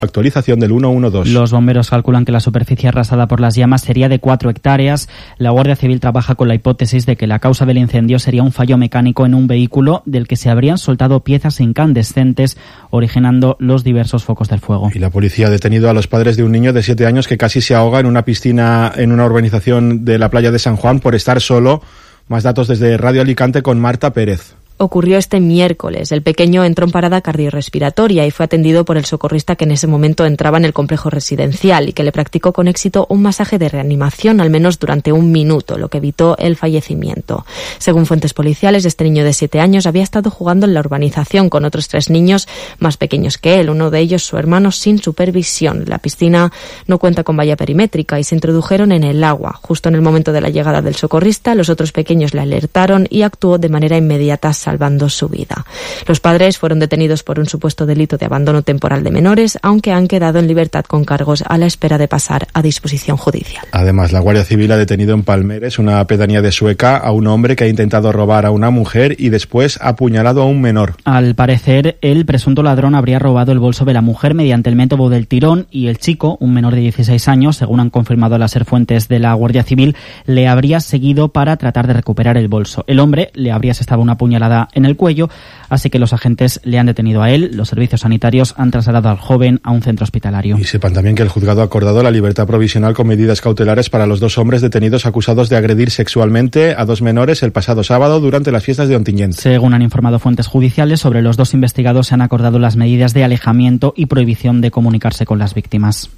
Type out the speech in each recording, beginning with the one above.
Actualización del 112. Los bomberos calculan que la superficie arrasada por las llamas sería de 4 hectáreas. La Guardia Civil trabaja con la hipótesis de que la causa del incendio sería un fallo mecánico en un vehículo del que se habrían soltado piezas incandescentes, originando los diversos focos del fuego. Y la policía ha detenido a los padres de un niño de 7 años que casi se ahoga en una piscina en una urbanización de la playa de San Juan por estar solo. Más datos desde Radio Alicante con Marta Pérez. Ocurrió este miércoles. El pequeño entró en parada cardiorrespiratoria y fue atendido por el socorrista que en ese momento entraba en el complejo residencial y que le practicó con éxito un masaje de reanimación al menos durante 1 minuto, lo que evitó el fallecimiento. Según fuentes policiales, este niño de 7 años había estado jugando en la urbanización con otros 3 niños más pequeños que él, uno de ellos su hermano, sin supervisión. La piscina no cuenta con valla perimétrica y se introdujeron en el agua. Justo en el momento de la llegada del socorrista, los otros pequeños le alertaron y actuó de manera inmediata, salvando su vida. Los padres fueron detenidos por un supuesto delito de abandono temporal de menores, aunque han quedado en libertad con cargos a la espera de pasar a disposición judicial. Además, la Guardia Civil ha detenido en Palmeres, una pedanía de Sueca, a un hombre que ha intentado robar a una mujer y después ha apuñalado a un menor. Al parecer, el presunto ladrón habría robado el bolso de la mujer mediante el método del tirón y el chico, un menor de 16 años, según han confirmado las fuentes de la Guardia Civil, le habría seguido para tratar de recuperar el bolso. El hombre le habría asestado una puñalada en el cuello, así que los agentes le han detenido a él. Los servicios sanitarios han trasladado al joven a un centro hospitalario. Y sepan también que el juzgado ha acordado la libertad provisional con medidas cautelares para los 2 hombres detenidos acusados de agredir sexualmente a 2 menores el pasado sábado durante las fiestas de Ontinyent. Según han informado fuentes judiciales, sobre los 2 investigados se han acordado las medidas de alejamiento y prohibición de comunicarse con las víctimas.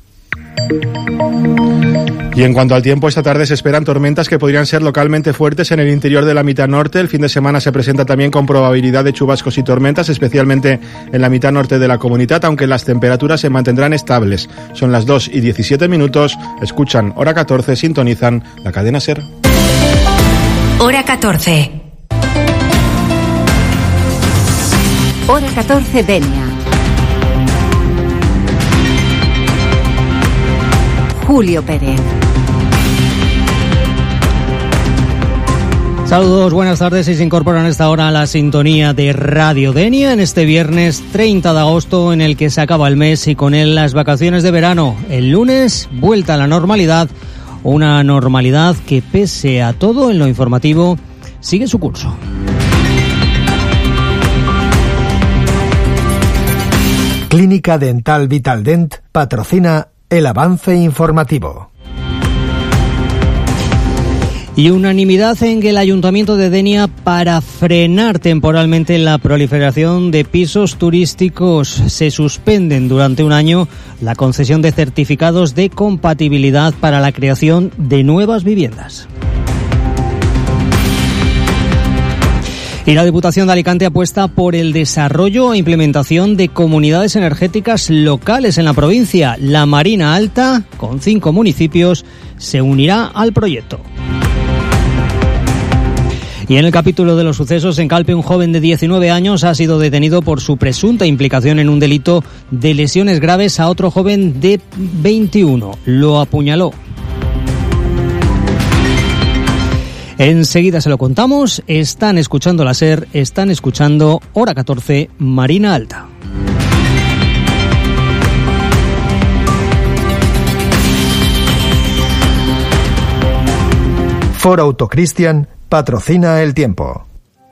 Y en cuanto al tiempo, esta tarde se esperan tormentas que podrían ser localmente fuertes en el interior de la mitad norte. El fin de semana se presenta también con probabilidad de chubascos y tormentas, especialmente en la mitad norte de la comunidad, aunque las temperaturas se mantendrán estables. Son las 2:17. Escuchan Hora 14, sintonizan la cadena SER. Hora 14. Hora 14, Denia. Julio Pérez. Saludos, buenas tardes, y se incorporan a esta hora a la sintonía de Radio Denia en este viernes 30 de agosto, en el que se acaba el mes y con él las vacaciones de verano. El lunes, vuelta a la normalidad, una normalidad que, pese a todo en lo informativo, sigue su curso. Clínica Dental Vitaldent patrocina el avance informativo. Y unanimidad en que el Ayuntamiento de Denia, para frenar temporalmente la proliferación de pisos turísticos, se suspenden durante 1 año la concesión de certificados de compatibilidad para la creación de nuevas viviendas. Y la Diputación de Alicante apuesta por el desarrollo e implementación de comunidades energéticas locales en la provincia. La Marina Alta, con 5 municipios, se unirá al proyecto. Y en el capítulo de los sucesos, en Calpe, un joven de 19 años ha sido detenido por su presunta implicación en un delito de lesiones graves a otro joven de 21. Lo apuñaló. Enseguida se lo contamos. Están escuchando la SER, están escuchando Hora 14, Marina Alta. Ford Autocristian patrocina el tiempo.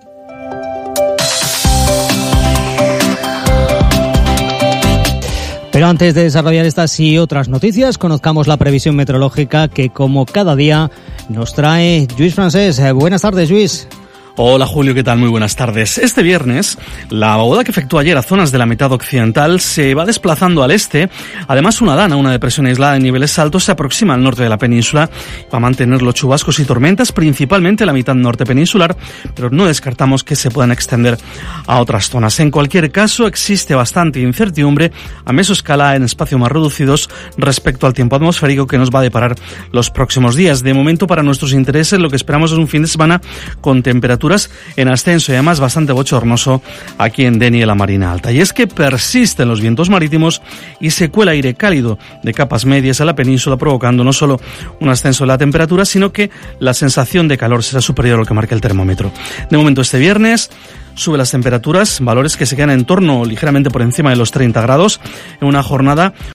Pero antes de desarrollar estas y otras noticias, conozcamos la previsión meteorológica que, como cada día, nos trae Lluís Francés. Buenas tardes, Lluís. Hola Julio, ¿qué tal? Muy buenas tardes. Este viernes, la vaguada que efectúa ayer a zonas de la mitad occidental se va desplazando al este. Además, una dana, una depresión aislada en niveles altos, se aproxima al norte de la península. Va a mantener los chubascos y tormentas, principalmente en la mitad norte peninsular, pero no descartamos que se puedan extender a otras zonas. En cualquier caso, existe bastante incertidumbre a mesoscala en espacios más reducidos respecto al tiempo atmosférico que nos va a deparar los próximos días. De momento, para nuestros intereses, lo que esperamos es un fin de semana con temperaturas en ascenso y además bastante bochornoso aquí en Denia y la Marina Alta. Y es que persisten los vientos marítimos y se cuela aire cálido de capas medias a la península, provocando no solo un ascenso de la temperatura, sino que la sensación de calor será superior a lo que marca el termómetro. De momento, este viernes, Sube las temperaturas, valores que se quedan en torno ligeramente por encima de los 30 grados, en una jornada